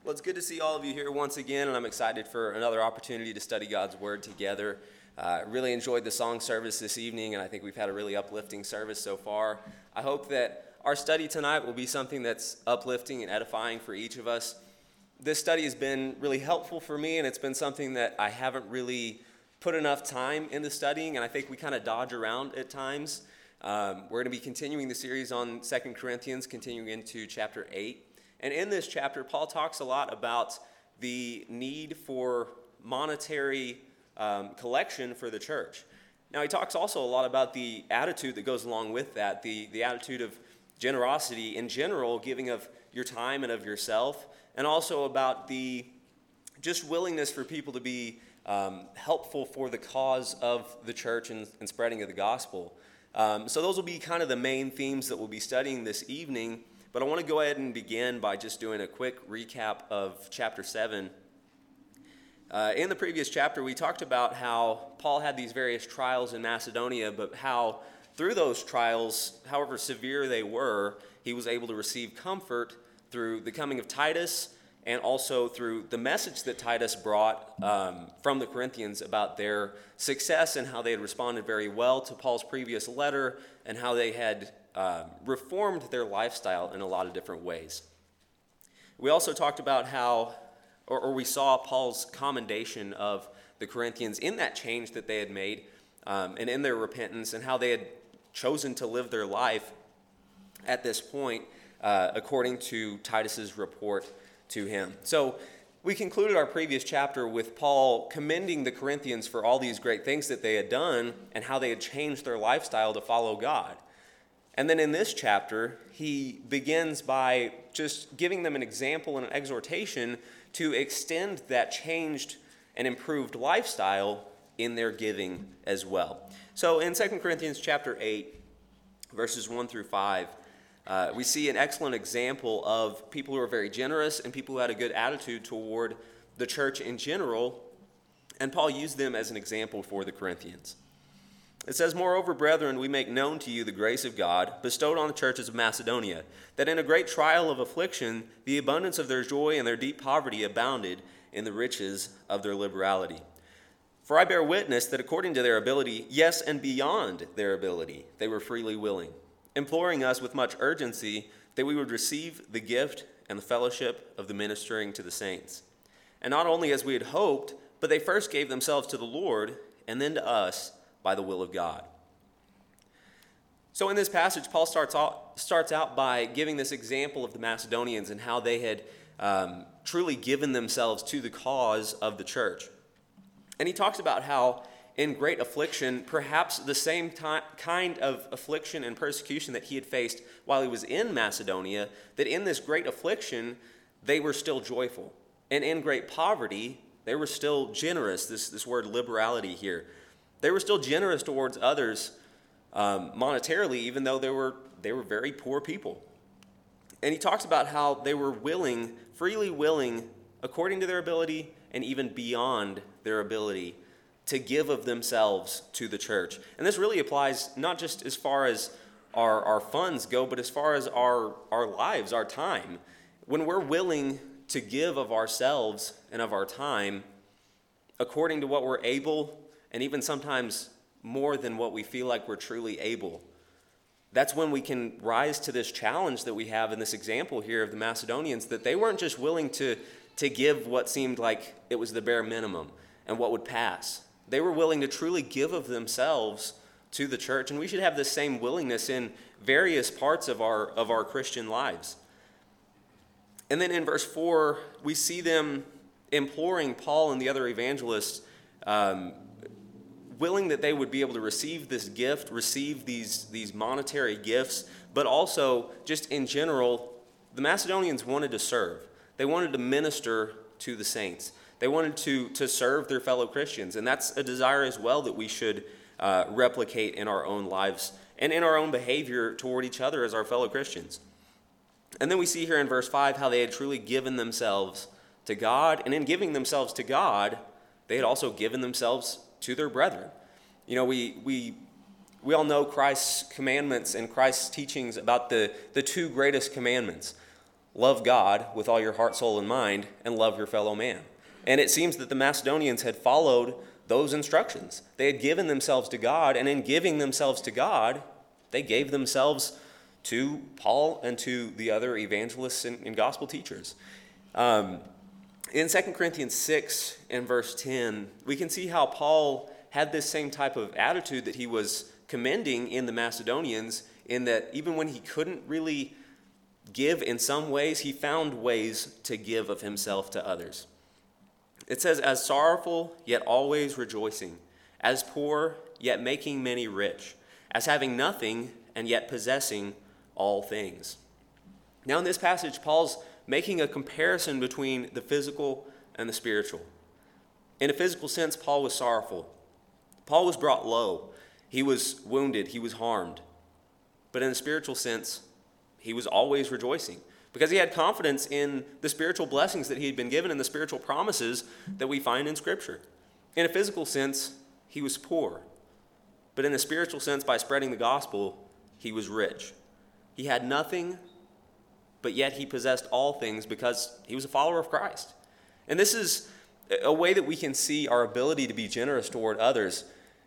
Well, it's good to see all of you here once again, and I'm excited for another opportunity to study God's Word together. Really enjoyed the song service this evening, and I think we've had a really uplifting service so far. I hope that our study tonight will be something that's uplifting and edifying for each of us. This study has been really helpful for me, and it's been something that I haven't really put enough time into studying, and I think we kind of dodge around at times. We're going to be continuing the series on 2 Corinthians, continuing into chapter 8. And in this chapter, Paul talks a lot about the need for monetary collection for the church. Now, he talks also a lot about the attitude that goes along with that, the attitude of generosity in general, giving of your time and of yourself, and also about the just willingness for people to be helpful for the cause of the church and spreading of the gospel. So those will be kind of the main themes that we'll be studying this evening. But I want to go ahead and begin by just doing a quick recap of chapter 7. In the previous chapter, we talked about how Paul had these various trials in Macedonia, but how through those trials, however severe they were, he was able to receive comfort through the coming of Titus and also through the message that Titus brought from the Corinthians about their success and how they had responded very well to Paul's previous letter and how they had reformed their lifestyle in a lot of different ways. We also talked about how, or we saw Paul's commendation of the Corinthians in that change that they had made and in their repentance and how they had chosen to live their life at this point according to Titus's report to him. So we concluded our previous chapter with Paul commending the Corinthians for all these great things that they had done and how they had changed their lifestyle to follow God. And then in this chapter, he begins by just giving them an example and an exhortation to extend that changed and improved lifestyle in their giving as well. So in 2 Corinthians chapter 8, verses 1 through 5, we see an excellent example of people who are very generous and people who had a good attitude toward the church in general, and Paul used them as an example for the Corinthians. It says, "Moreover, brethren, we make known to you the grace of God bestowed on the churches of Macedonia, that in a great trial of affliction, the abundance of their joy and their deep poverty abounded in the riches of their liberality. For I bear witness that according to their ability, yes, and beyond their ability, they were freely willing, imploring us with much urgency that we would receive the gift and the fellowship of the ministering to the saints. And not only as we had hoped, but they first gave themselves to the Lord, and then to us, by the will of God." So in this passage, Paul starts out by giving this example of the Macedonians and how they had truly given themselves to the cause of the church. And he talks about how in great affliction, perhaps the same kind of affliction and persecution that he had faced while he was in Macedonia, that in this great affliction, they were still joyful. And in great poverty, they were still generous, this word liberality here. They were still generous towards others monetarily, even though they were very poor people. And he talks about how they were willing, freely willing, according to their ability and even beyond their ability, to give of themselves to the church. And this really applies not just as far as our funds go, but as far as our lives, our time. When we're willing to give of ourselves and of our time according to what we're able, and even sometimes more than what we feel like we're truly able, that's when we can rise to this challenge that we have in this example here of the Macedonians, that they weren't just willing to give what seemed like it was the bare minimum and what would pass. They were willing to truly give of themselves to the church, and we should have this same willingness in various parts of our Christian lives. And then in verse 4, we see them imploring Paul and the other evangelists, willing that they would be able to receive this gift, receive these monetary gifts, but also just in general, the Macedonians wanted to serve. They wanted to minister to the saints. They wanted to serve their fellow Christians, and that's a desire as well that we should replicate in our own lives and in our own behavior toward each other as our fellow Christians. And then we see here in verse 5 how they had truly given themselves to God, and in giving themselves to God, they had also given themselves to their brethren. You know, we all know Christ's commandments and Christ's teachings about the two greatest commandments. love God with all your heart, soul, and mind, and love your fellow man. And it seems that the Macedonians had followed those instructions. They had given themselves to God, and in giving themselves to God, they gave themselves to Paul and to the other evangelists and gospel teachers. In 2 Corinthians 6 and verse 10, we can see how Paul had this same type of attitude that he was commending in the Macedonians, in that even when he couldn't really give in some ways, he found ways to give of himself to others. It says, as sorrowful, yet always rejoicing, as poor, yet making many rich, as having nothing, and yet possessing all things. Now in this passage, Paul's making a comparison between the physical and the spiritual. In a physical sense, Paul was sorrowful. Paul was brought low. He was wounded. He was harmed. But in a spiritual sense, he was always rejoicing, because he had confidence in the spiritual blessings that he had been given and the spiritual promises that we find in Scripture. In a physical sense, he was poor. But in a spiritual sense, by spreading the gospel, he was rich. He had nothing, but yet he possessed all things because he was a follower of Christ. And this is a way that we can see our ability to be generous toward others.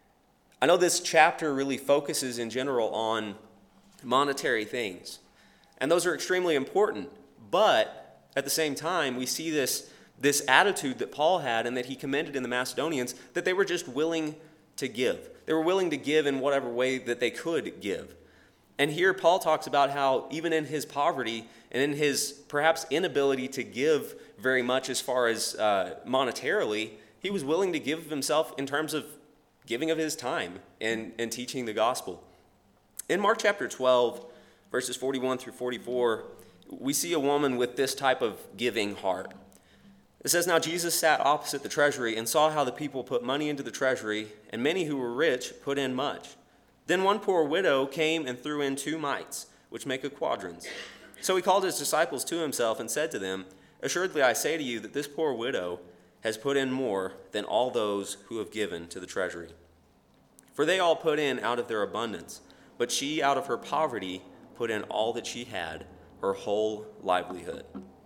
I know this chapter really focuses in general on monetary things. And those are extremely important, but at the same time, we see this attitude that Paul had and that he commended in the Macedonians, that they were just willing to give. They were willing to give in whatever way that they could give. And here Paul talks about how even in his poverty and in his perhaps inability to give very much as far as monetarily, he was willing to give of himself in terms of giving of his time and teaching the gospel. In Mark chapter 12, verses 41 through 44, we see a woman with this type of giving heart. It says, now Jesus sat opposite the treasury and saw how the people put money into the treasury, and many who were rich put in much. Then one poor widow came and threw in 2 mites, which make a quadrans. So he called his disciples to himself and said to them, assuredly I say to you that this poor widow has put in more than all those who have given to the treasury. For they all put in out of their abundance, but she out of her poverty put in all that she had, her whole livelihood.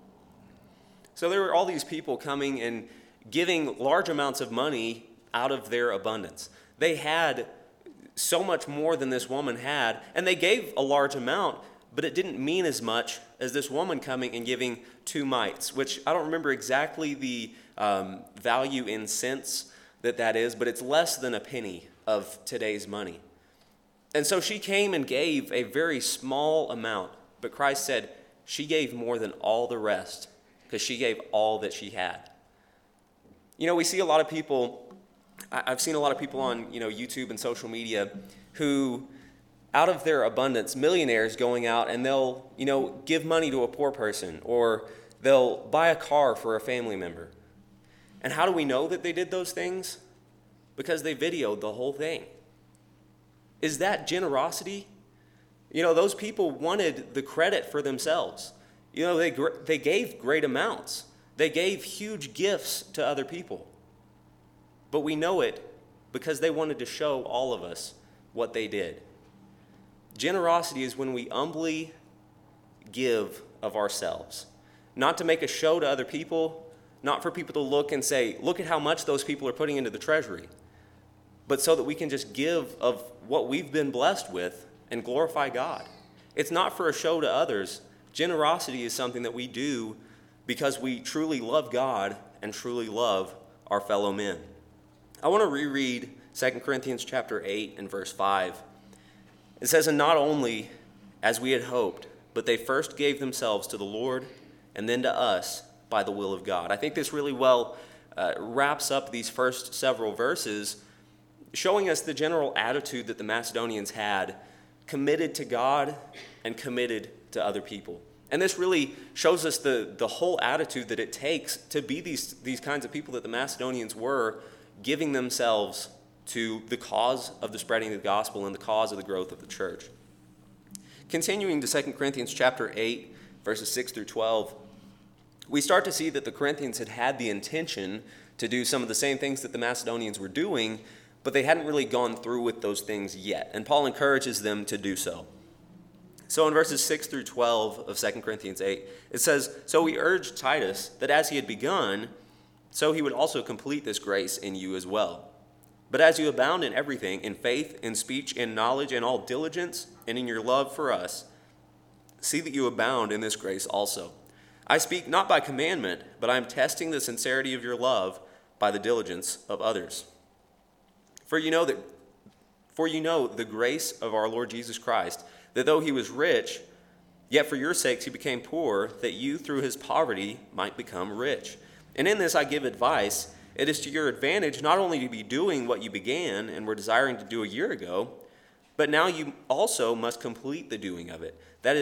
So there were all these people coming and giving large amounts of money out of their abundance. They had so much more than this woman had, and they gave a large amount, but it didn't mean as much as this woman coming and giving 2 mites, which I don't remember exactly the value in cents that is, but it's less than a penny of today's money. And so she came and gave a very small amount, but Christ said she gave more than all the rest because she gave all that she had. You know, we see a lot of people, I've seen a lot of people on, YouTube and social media who, out of their abundance, millionaires going out and they'll, give money to a poor person, or they'll buy a car for a family member. And how do we know that they did those things? Because they videoed the whole thing. Is that generosity? Those people wanted the credit for themselves. They gave great amounts. They gave huge gifts to other people. But we know it because they wanted to show all of us what they did. Generosity is when we humbly give of ourselves, not to make a show to other people, not for people to look and say, look at how much those people are putting into the treasury, but so that we can just give of what we've been blessed with and glorify God. It's not for a show to others. Generosity is something that we do because we truly love God and truly love our fellow men. I want to reread 2 Corinthians chapter 8 and verse 5. It says, and not only as we had hoped, but they first gave themselves to the Lord and then to us by the will of God. I think this really well wraps up these first several verses, showing us the general attitude that the Macedonians had, committed to God and committed to other people. And this really shows us the whole attitude that it takes to be these kinds of people that the Macedonians were, giving themselves to the cause of the spreading of the gospel and the cause of the growth of the church. Continuing to 2 Corinthians chapter 8, verses 6 through 12, we start to see that the Corinthians had the intention to do some of the same things that the Macedonians were doing, but they hadn't really gone through with those things yet. And Paul encourages them to do so. So in verses 6 through 12 of 2 Corinthians 8, it says, "So we urged Titus that as he had begun, so he would also complete this grace in you as well. But as you abound in everything, in faith, in speech, in knowledge, in all diligence, and in your love for us, see that you abound in this grace also. I speak not by commandment, but I am testing the sincerity of your love by the diligence of others. For you know the grace of our Lord Jesus Christ, that though he was rich, yet for your sakes he became poor, that you through his poverty might become rich. And in this I give advice. It is to your advantage not only to be doing what you began and were desiring to do a year ago, but now you also must complete the doing of it. That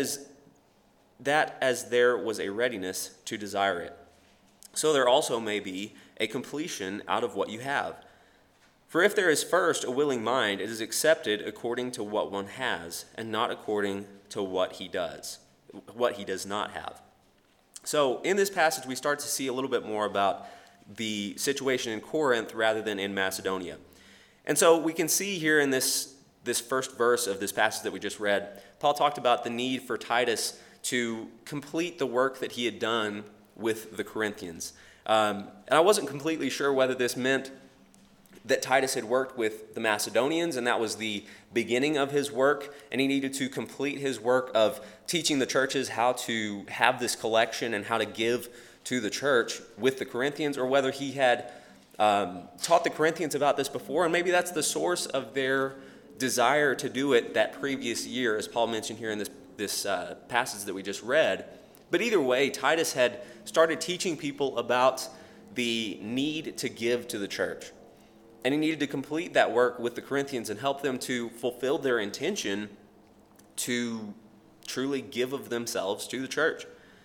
as there was a readiness to desire it, so there also may be a completion out of what you have. For if there is first a willing mind, it is accepted according to what one has, and not according to what he does not have." So in this passage, we start to see a little bit more about the situation in Corinth rather than in Macedonia. And so we can see here in this first verse of this passage that we just read, Paul talked about the need for Titus to complete the work that he had done with the Corinthians. And I wasn't completely sure whether this meant that Titus had worked with the Macedonians, and that was the beginning of his work, and he needed to complete his work of teaching the churches how to have this collection and how to give to the church with the Corinthians, or whether he had taught the Corinthians about this before, and maybe that's the source of their desire to do it that previous year, as Paul mentioned here in this passage that we just read. But either way, Titus had started teaching people about the need to give to the church. And he needed to complete that work with the Corinthians and help them to fulfill their intention to truly give of themselves to the church.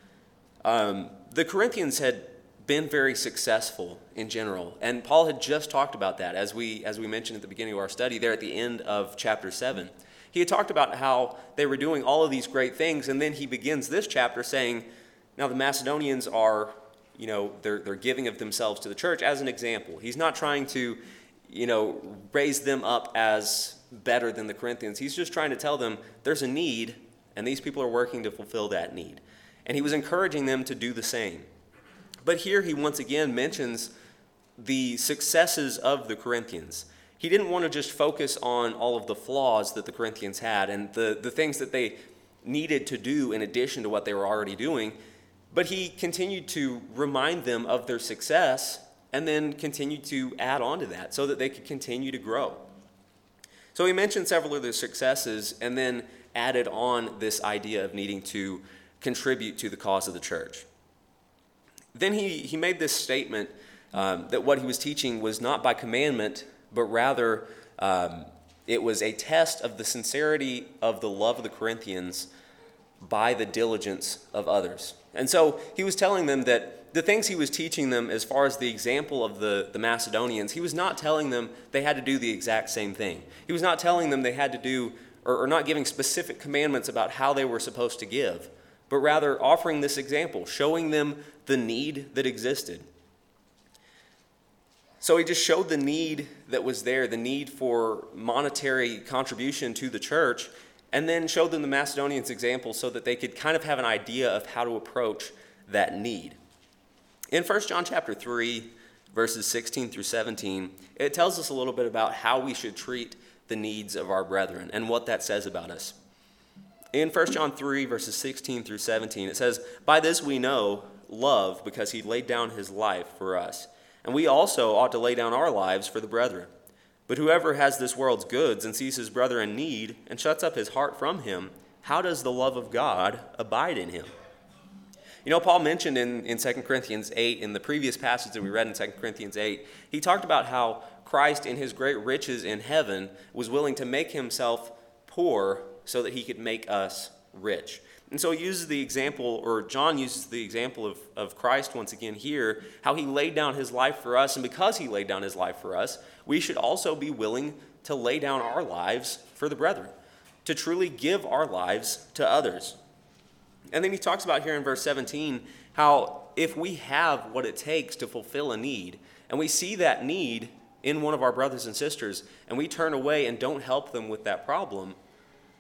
The Corinthians had been very successful in general, and Paul had just talked about that as we mentioned at the beginning of our study there at the end of chapter 7. He had talked about how they were doing all of these great things, and then he begins this chapter saying, now the Macedonians are, they're giving of themselves to the church as an example. He's not trying to raise them up as better than the Corinthians. He's just trying to tell them there's a need, and these people are working to fulfill that need. And he was encouraging them to do the same. But here he once again mentions the successes of the Corinthians. He didn't want to just focus on all of the flaws that the Corinthians had and the things that they needed to do in addition to what they were already doing, but he continued to remind them of their success and then continued to add on to that so that they could continue to grow. So he mentioned several of their successes and then added on this idea of needing to contribute to the cause of the church. Then he made this statement that what he was teaching was not by commandment, but rather it was a test of the sincerity of the love of the Corinthians by the diligence of others. And so he was telling them that the things he was teaching them as far as the example of the Macedonians, he was not telling them they had to do the exact same thing. He was not telling them they had to do, or not giving specific commandments about how they were supposed to give, but rather offering this example, showing them the need that existed. So he just showed the need that was there, the need for monetary contribution to the church, and then showed them the Macedonians' example so that they could kind of have an idea of how to approach that need. In 1 John chapter 3, verses 16 through 17, it tells us a little bit about how we should treat the needs of our brethren and what that says about us. In 1 John 3, verses 16 through 17, it says, "By this we know love, because he laid down his life for us. And we also ought to lay down our lives for the brethren. But whoever has this world's goods and sees his brother in need and shuts up his heart from him, how does the love of God abide in him?" Paul mentioned in 2 Corinthians 8, in the previous passage that we read in 2 Corinthians 8, he talked about how Christ in his great riches in heaven was willing to make himself poor so that he could make us rich. And so he uses the example, or John uses the example of Christ once again here, how he laid down his life for us, and because he laid down his life for us, we should also be willing to lay down our lives for the brethren, to truly give our lives to others. And then he talks about here in verse 17 how if we have what it takes to fulfill a need, and we see that need in one of our brothers and sisters, and we turn away and don't help them with that problem,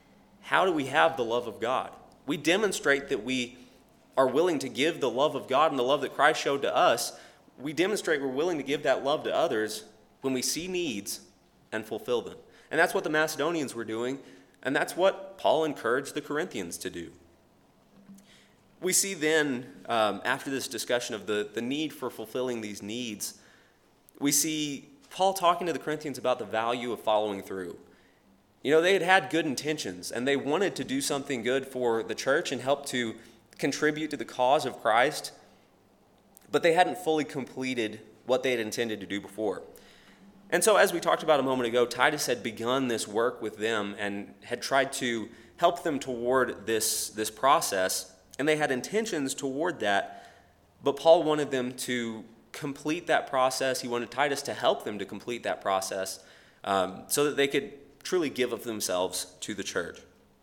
how do we have the love of God? We demonstrate that we are willing to give the love of God and the love that Christ showed to us. We demonstrate we're willing to give that love to others when we see needs and fulfill them. And that's what the Macedonians were doing, and that's what Paul encouraged the Corinthians to do. We see then, after this discussion of the need for fulfilling these needs, we see Paul talking to the Corinthians about the value of following through. You know, they had had good intentions, and they wanted to do something good for the church and help to contribute to the cause of Christ, but they hadn't fully completed what they had intended to do before. And so, as we talked about a moment ago, Titus had begun this work with them and had tried to help them toward this process, and they had intentions toward that, but Paul wanted them to complete that process. He wanted Titus to help them to complete that process so that they could truly give of themselves to the church.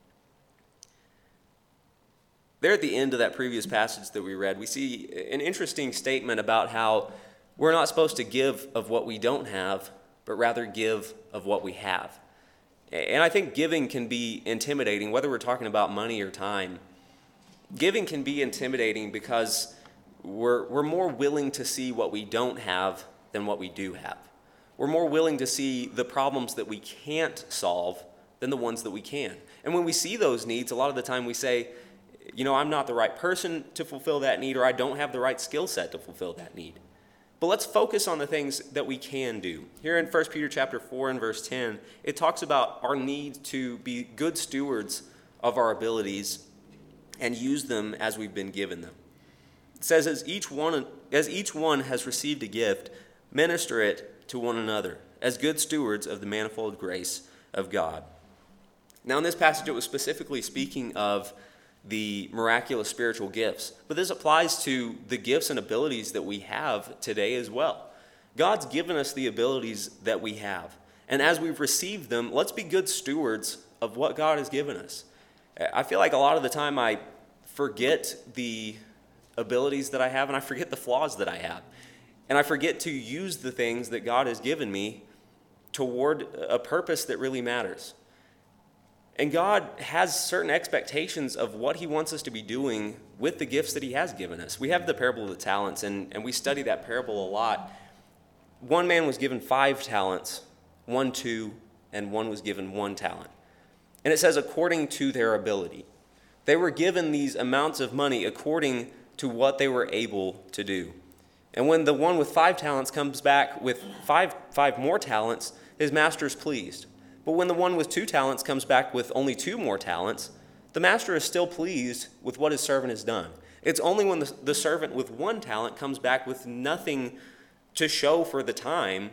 There at the end of that previous passage that we read, we see an interesting statement about how we're not supposed to give of what we don't have, but rather give of what we have. And I think giving can be intimidating, whether we're talking about money or time. Giving can be intimidating because we're more willing to see what we don't have than what we do have. We're more willing to see the problems that we can't solve than the ones that we can. And when we see those needs, a lot of the time we say, you know, I'm not the right person to fulfill that need, or I don't have the right skill set to fulfill that need. But let's focus on the things that we can do. Here in 1 Peter chapter 4 and verse 10, it talks about our need to be good stewards of our abilities and use them as we've been given them. It says, as each one has received a gift, minister it to one another as good stewards of the manifold grace of God. Now in this passage, it was specifically speaking of the miraculous spiritual gifts. But this applies to the gifts and abilities that we have today as well. God's given us the abilities that we have. And as we've received them, let's be good stewards of what God has given us. I feel like a lot of the time I forget the abilities that I have, and I forget the flaws that I have. And I forget to use the things that God has given me toward a purpose that really matters. And God has certain expectations of what he wants us to be doing with the gifts that he has given us. We have the parable of the talents, and we study that parable a lot. One man was given 5 talents, 1 2, and one was given 1 talent. And it says according to their ability. They were given these amounts of money according to what they were able to do. And when the one with 5 talents comes back with five more talents, his master is pleased. But when the one with 2 talents comes back with only 2 more talents, the master is still pleased with what his servant has done. It's only when the servant with 1 talent comes back with nothing to show for the time,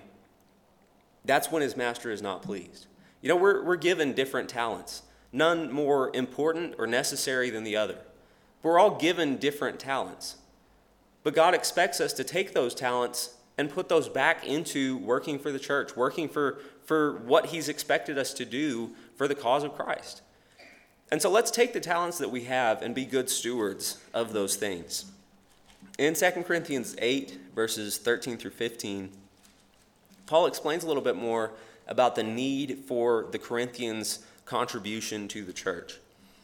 that's when his master is not pleased. You know, we're given different talents, none more important or necessary than the other. We're all given different talents. But God expects us to take those talents and put those back into working for the church, working for what he's expected us to do for the cause of Christ. And so let's take the talents that we have and be good stewards of those things. In 2 Corinthians 8, verses 13 through 15, Paul explains a little bit more about the need for the Corinthians' contribution to the church.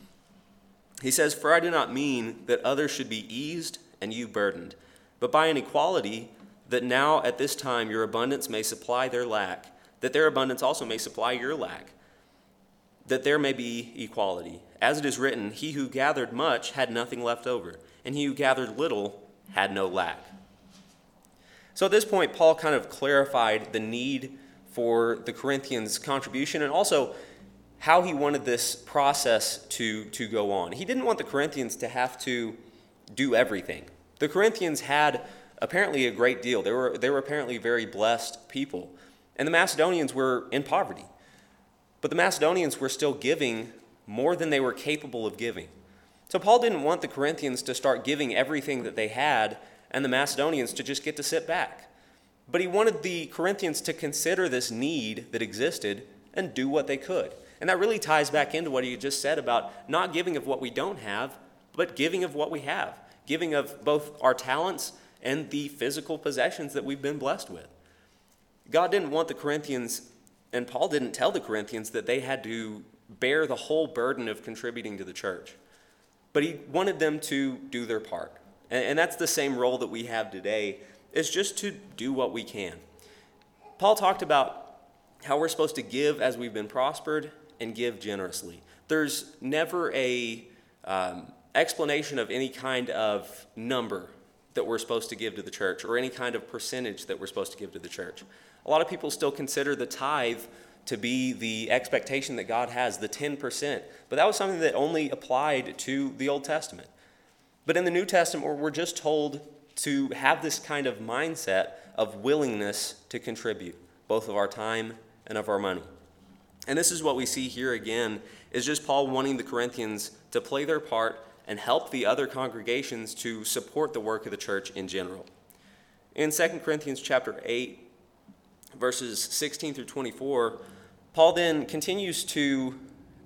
He says, "For I do not mean that others should be eased and you burdened, but by an equality, that now at this time your abundance may supply their lack, that their abundance also may supply your lack, that there may be equality. As it is written, he who gathered much had nothing left over, and he who gathered little had no lack." So at this point, Paul kind of clarified the need for the Corinthians' contribution and also how he wanted this process to go on. He didn't want the Corinthians to have to do everything. The Corinthians had apparently a great deal. They were apparently very blessed people. And the Macedonians were in poverty. But the Macedonians were still giving more than they were capable of giving. So Paul didn't want the Corinthians to start giving everything that they had and the Macedonians to just get to sit back. But he wanted the Corinthians to consider this need that existed and do what they could. And that really ties back into what he just said about not giving of what we don't have, but giving of what we have. Giving of both our talents and the physical possessions that we've been blessed with. God didn't want the Corinthians, and Paul didn't tell the Corinthians that they had to bear the whole burden of contributing to the church. But he wanted them to do their part. And that's the same role that we have today, is just to do what we can. Paul talked about how we're supposed to give as we've been prospered and give generously. There's never a explanation of any kind of number that we're supposed to give to the church or any kind of percentage that we're supposed to give to the church. A lot of people still consider the tithe to be the expectation that God has, the 10%. But that was something that only applied to the Old Testament. But in the New Testament, we're just told to have this kind of mindset of willingness to contribute, both of our time and of our money. And this is what we see here again, is just Paul wanting the Corinthians to play their part and help the other congregations to support the work of the church in general. In 2 Corinthians chapter 8, verses 16 through 24, Paul then continues to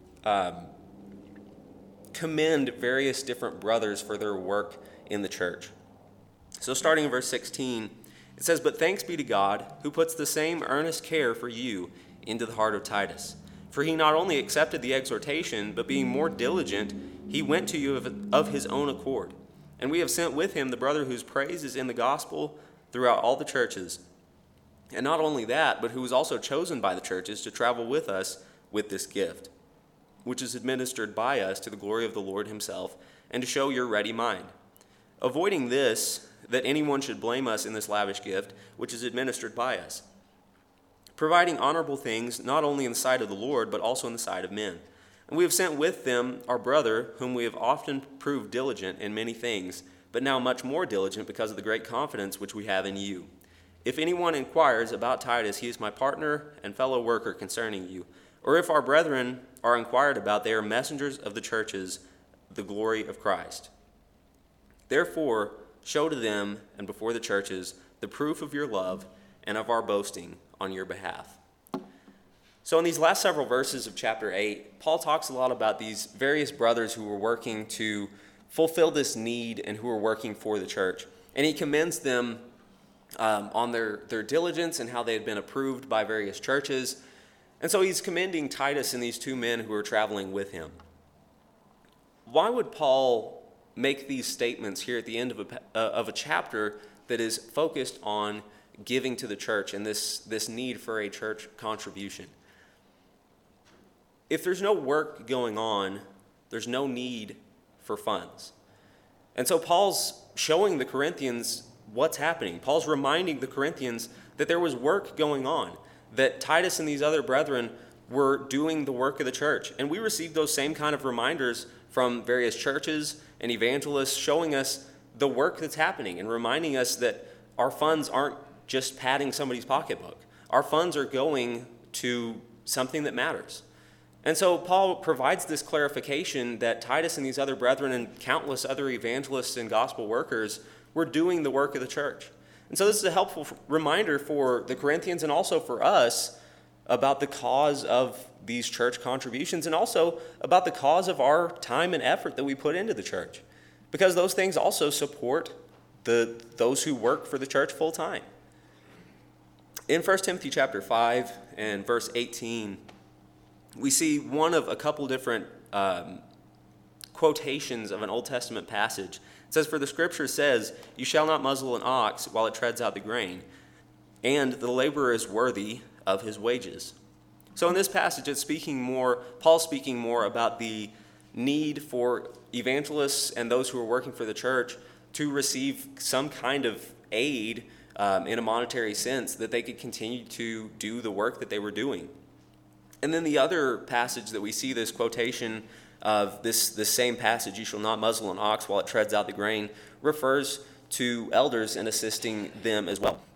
commend various different brothers for their work in the church. So starting in verse 16, it says, "But thanks be to God, who puts the same earnest care for you into the heart of Titus. For he not only accepted the exhortation, but being more diligent, he went to you of his own accord. And we have sent with him the brother whose praise is in the gospel throughout all the churches. And not only that, but who was also chosen by the churches to travel with us with this gift, which is administered by us to the glory of the Lord himself, and to show your ready mind. Avoiding this, that anyone should blame us in this lavish gift, which is administered by us, providing honorable things not only in the sight of the Lord, but also in the sight of men. And we have sent with them our brother, whom we have often proved diligent in many things, but now much more diligent because of the great confidence which we have in you. If anyone inquires about Titus, he is my partner and fellow worker concerning you. Or if our brethren are inquired about, they are messengers of the churches, the glory of Christ. Therefore, show to them and before the churches the proof of your love and of our boasting on your behalf." So in these last several verses of chapter 8, Paul talks a lot about these various brothers who were working to fulfill this need and who were working for the church. And he commends them on their diligence and how they had been approved by various churches. And so he's commending Titus and these two men who are traveling with him. Why would Paul make these statements here at the end of a chapter that is focused on giving to the church and this need for a church contribution? If there's no work going on, there's no need for funds. And so Paul's showing the Corinthians what's happening. Paul's reminding the Corinthians that there was work going on, that Titus and these other brethren were doing the work of the church. And we received those same kind of reminders from various churches and evangelists showing us the work that's happening and reminding us that our funds aren't just padding somebody's pocketbook. Our funds are going to something that matters. And so Paul provides this clarification that Titus and these other brethren and countless other evangelists and gospel workers were doing the work of the church. And so this is a helpful reminder for the Corinthians and also for us about the cause of these church contributions and also about the cause of our time and effort that we put into the church, because those things also support those who work for the church full time. In 1 Timothy chapter 5 and verse 18, we see one of a couple different quotations of an Old Testament passage. It says, "For the scripture says, 'You shall not muzzle an ox while it treads out the grain, and the laborer is worthy of his wages.'" So in this passage, Paul's speaking more about the need for evangelists and those who are working for the church to receive some kind of aid in a monetary sense that they could continue to do the work that they were doing. And then the other passage that we see this quotation of this same passage, "You shall not muzzle an ox while it treads out the grain," refers to elders and assisting them as well.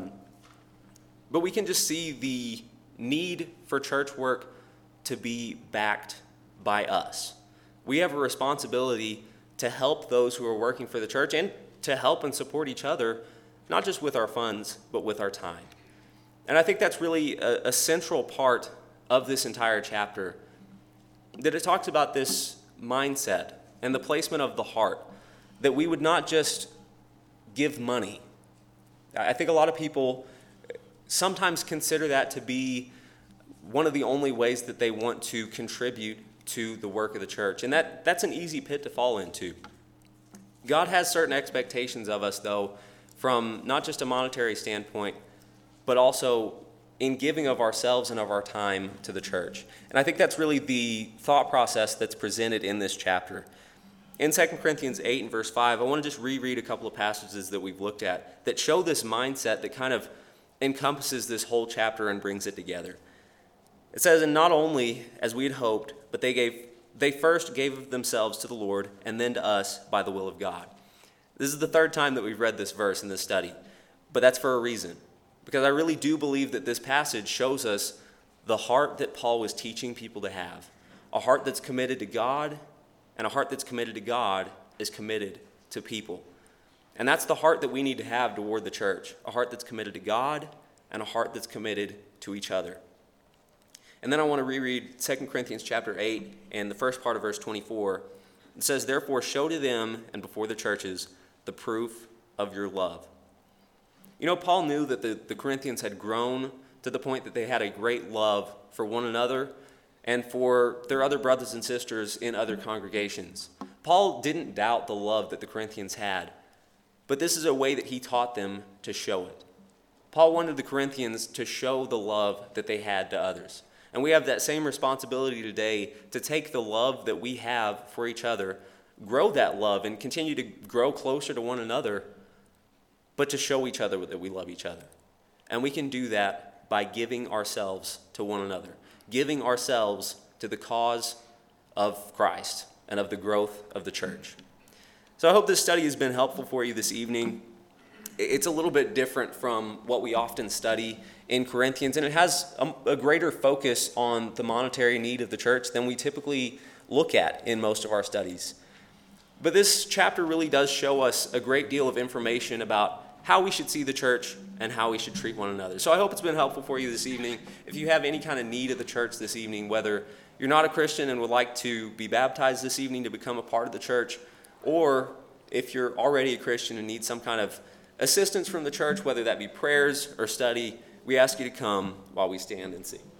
But we can just see the need for church work to be backed by us. We have a responsibility to help those who are working for the church and to help and support each other, not just with our funds, but with our time. And I think that's really a central part of this entire chapter, that it talks about this mindset and the placement of the heart, that we would not just give money. I think a lot of people sometimes consider that to be one of the only ways that they want to contribute to the work of the church. And that's an easy pit to fall into. God has certain expectations of us, though, from not just a monetary standpoint, but also in giving of ourselves and of our time to the church. And I think that's really the thought process that's presented in this chapter. In 2 Corinthians 8 and verse 5, I want to just reread a couple of passages that we've looked at that show this mindset that kind of encompasses this whole chapter and brings it together. It says, "And not only, as we had hoped, but they first gave of themselves to the Lord and then to us by the will of God." This is the third time that we've read this verse in this study, but that's for a reason. Because I really do believe that this passage shows us the heart that Paul was teaching people to have. A heart that's committed to God, and a heart that's committed to God is committed to people. And that's the heart that we need to have toward the church. A heart that's committed to God, and a heart that's committed to each other. And then I want to reread 2 Corinthians chapter 8 and the first part of verse 24. It says, "Therefore show to them and before the churches the proof of your love." You know, Paul knew that the Corinthians had grown to the point that they had a great love for one another and for their other brothers and sisters in other congregations. Paul didn't doubt the love that the Corinthians had, but this is a way that he taught them to show it. Paul wanted the Corinthians to show the love that they had to others. And we have that same responsibility today to take the love that we have for each other, grow that love, and continue to grow closer to one another, but to show each other that we love each other. And we can do that by giving ourselves to one another, giving ourselves to the cause of Christ and of the growth of the church. So I hope this study has been helpful for you this evening. It's a little bit different from what we often study in Corinthians, and it has a greater focus on the monetary need of the church than we typically look at in most of our studies. But this chapter really does show us a great deal of information about how we should see the church and how we should treat one another. So I hope it's been helpful for you this evening. If you have any kind of need of the church this evening, whether you're not a Christian and would like to be baptized this evening to become a part of the church, or if you're already a Christian and need some kind of assistance from the church, whether that be prayers or study, we ask you to come while we stand and sing.